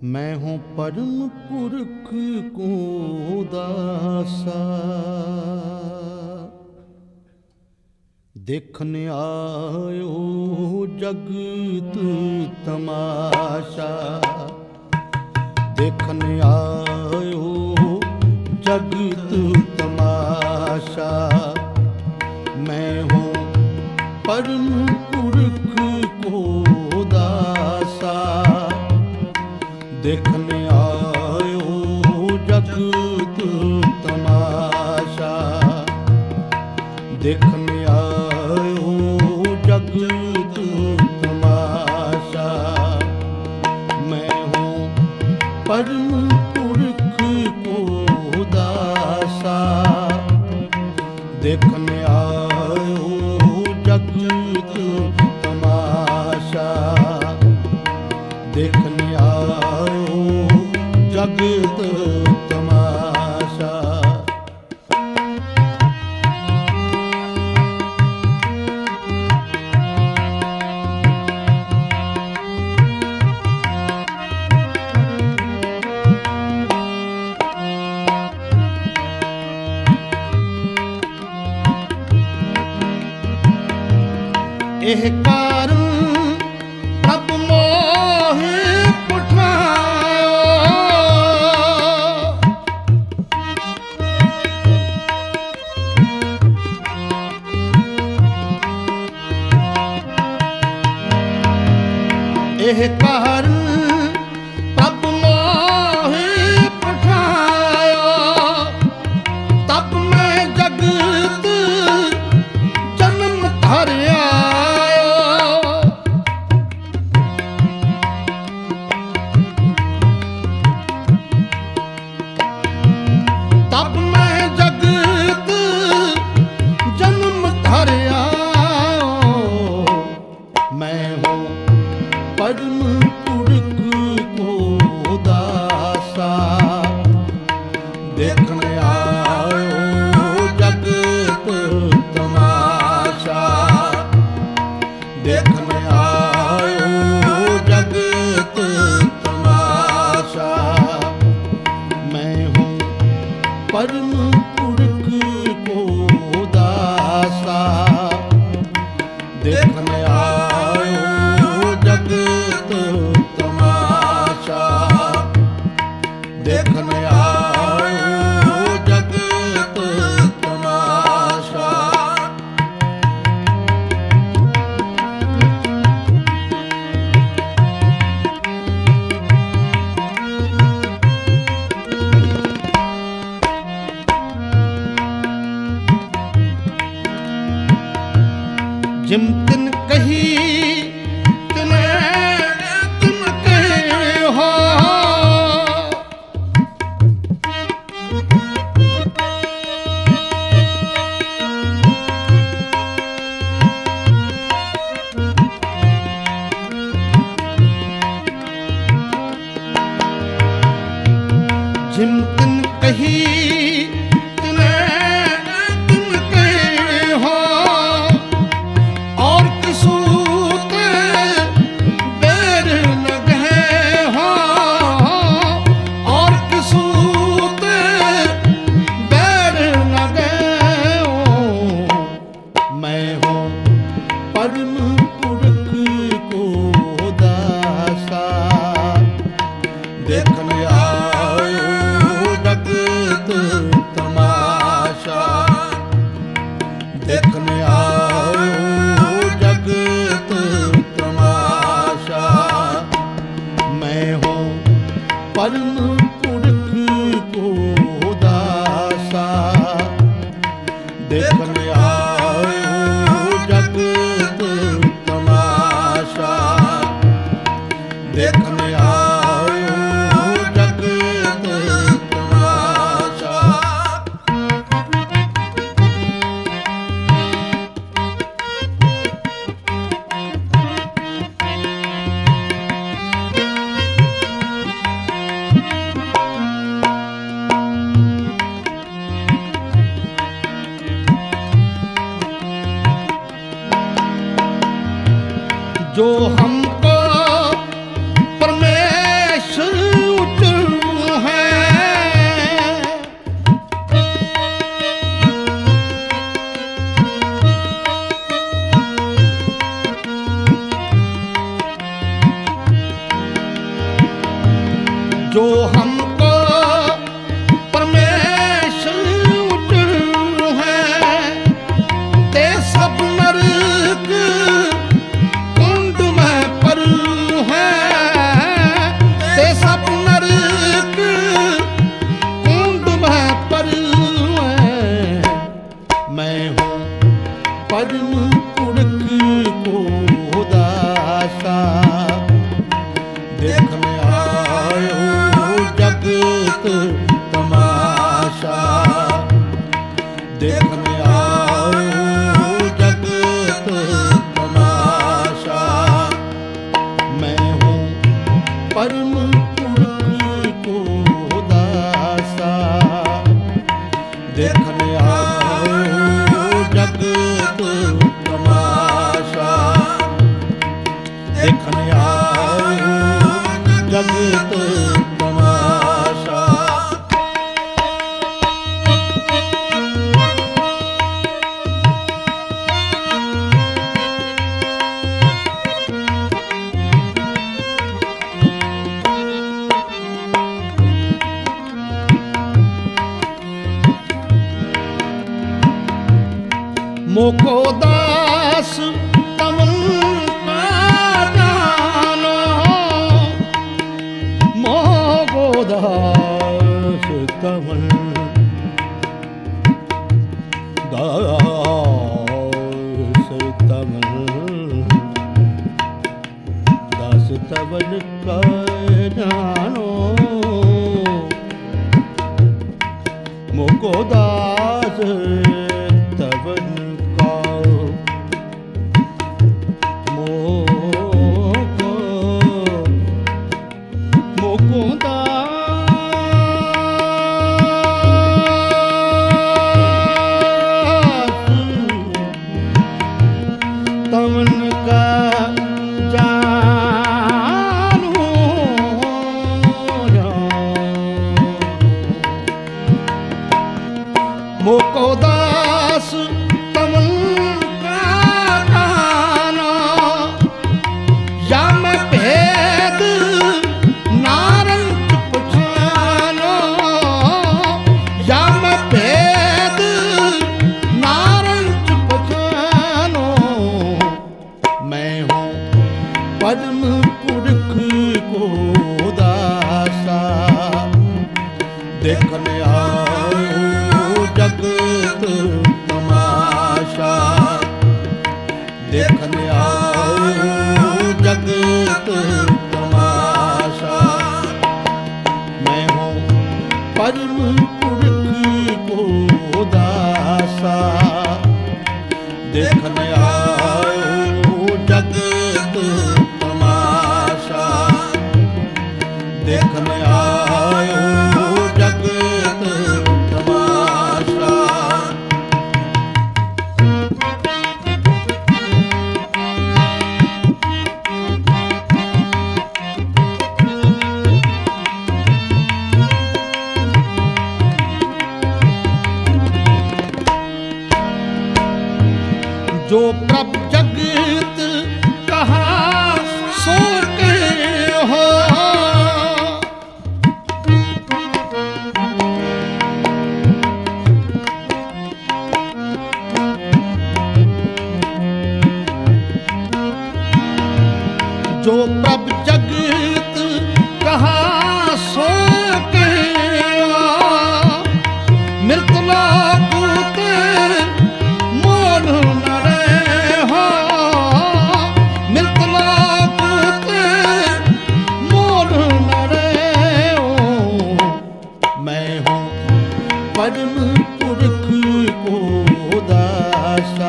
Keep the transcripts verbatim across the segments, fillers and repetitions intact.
मैं हूँ परम पुरख को दासा, देखने आयो जगत तमाशा, देखने आयो जगत तमाशा। मैं हूँ परम पुरख को दासा, देखने आयो जगत तमाशा, देखने आयो जगत तमाशा। मैं हूँ परम पुरख को दासा, देखने आयो जगत तमाशा, देखने आयो जगत तमाशा। एह कारण प्रभ मोह पुठायो, एह कारण प्रभ मोह पुठायो। तब मैं जगत जन्म धरया, तब मैं जगत जन्म धरया। मैं हूँ परम पुरख को दासा, देखने आयो जगत तमाशा, देखने आयो जगत तमाशा। मैं हूँ परम पुरख को दासा, देखने आयो जगत तमाशा, देखने आयो जगत तमाशा। जिम तिन कही तिने तुम कहे हो, जिम तिन कही तिने तुम कहे हो। और किसूते बैर न गए हो, और किसूते बैर न गए हो। मैं हूँ परम पुरख को दासा, देखने आयो जगत तमाशा, देखने आयो जगत तमाशा। मैं हूँ परम पुरख को दासा, देखने आयो जगत तमाशा, देखने आयो जगत तमाशा। जो हमको परमेश्वर जो हमको परमेश्वर है ते सब नरक कुंड में पर है ते सब नरक कुंड में पर है मैं हूँ परम पुरख को दासा देख में आयो जगत तमाशा देख में आयो जगत तमाशा मैं हूँ परम पुरख को दासा देख में आयो जगत तमाशा देखने आयो जगत तमाशा मोको दास तमन का जानो मोको दास तमन दास तमन दास तमन का जानो मोको दास तमन तमन का जानू मोको दास तमन का जाना या मैं भेद नारंग पछानो या मैं भेद नारंग पछानो मैं हूँ परम पुरख को दासा देखने आयो जगत तमाशा देखने आयो जगत तमाशा मैं हूँ परम पुरख को दासा देखने आयो जगत तमाशा देखने आयो जगत तमाशा जो प्रभ जगत कहा सो के हो जो प्रभ जगत कहा सो के मृतला कूते मोल न रहे हो मृतला कूते मोल न रहे हो मैं हूँ परम पुरख को दासा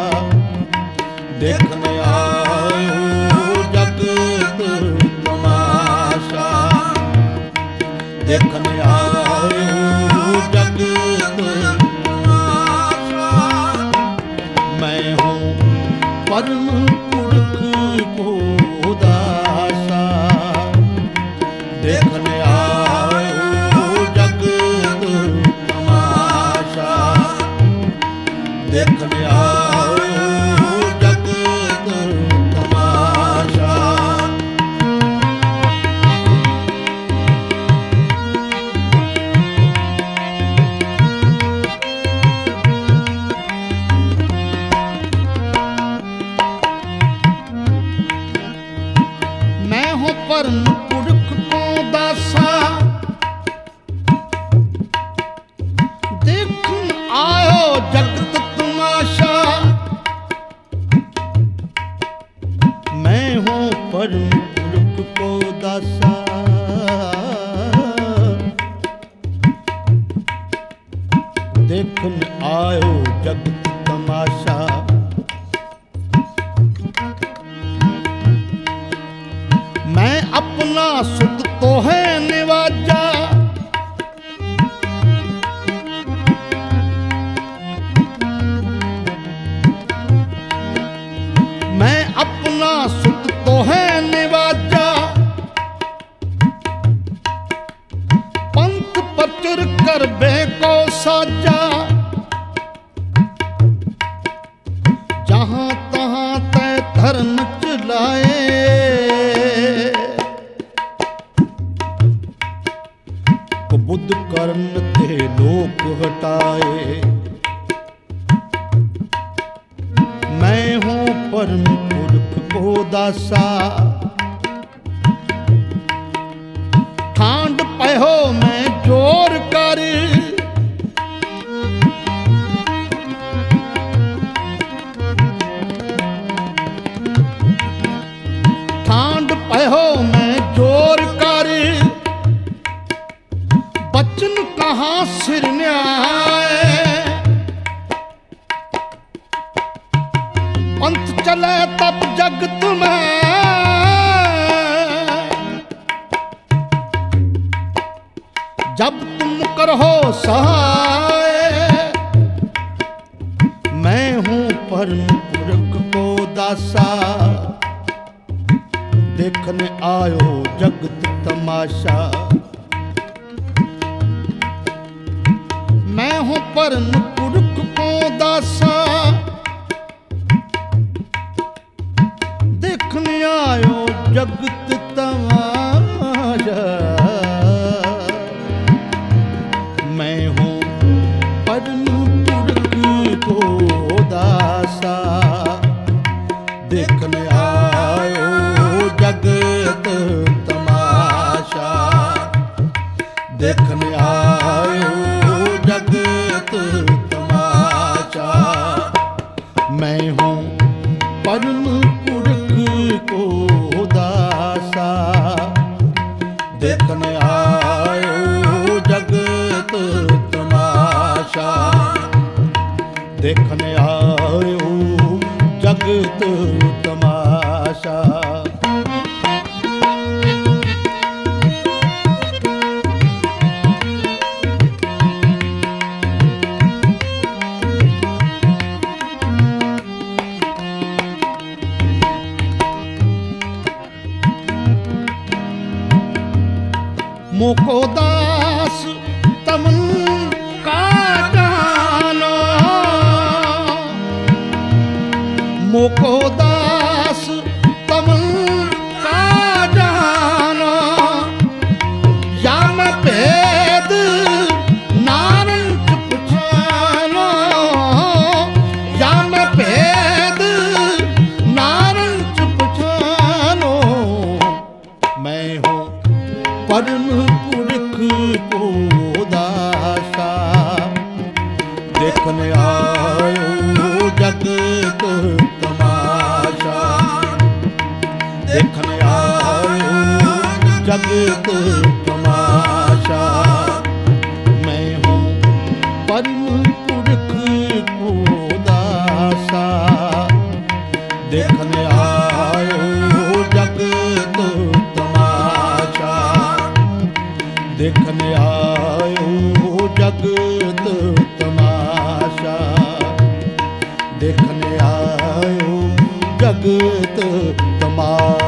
देखने आयो जगत तमाशा देखने आयो जगत तमाशा मैं हूँ परम पुरख को दासा देखने आयो जगत तमाशा देखने आयो जगत तमाशा परम पुरख को दासा देखन आयो जगत तमाशा। मैं हूँ परम पुरख को दासा देखन आयो जगत तमाशा। मैं अपना सुत तो है निवाजा मैं अपना सुत तो है निवाजा। पंथ प्रचुर कर बे को साजा जहां तहां तय धर्म चलाए। बुद्ध कर्ण ते लोक हटाए। मैं हूँ परम पुरख को दासा ठांड पहो मैं जोर कर। ठांड पहो मैं जोर कर बचन कहाँ सिर न्याय। पंथ चले तब जगत में जब तुम करहो सहाय। मैं हूँ परम पुरख को दासा देखने आयो जगत तमाशा। मैं हूँ परम पुरख को दासा देखने आयो जगत तमाशा। मैं हूँ परम पुरख को दासा देखने आयो जगत तमाशा। देखने आयो जगत तमाशा। मैं हूँ परम पुरख को दासा देखने आयो जगत तमाशा। देखने आयो जगत तमाशा। मोको दास तमन का जाना। मोको दास तमन का जाना। या मैं भेद नारंग पुछाना। या मैं भेद नारंग पुछानो। मैं हूँ परम पुरख को दासा देखने आयो जगत तमाशा। देखने आयो जगत तमाशा। मैं हूँ परम पुरख को दासा देखने आयो जगत तमाशा। देखने आयो जगत तमाशा। देखने आयो जगत तमाशा।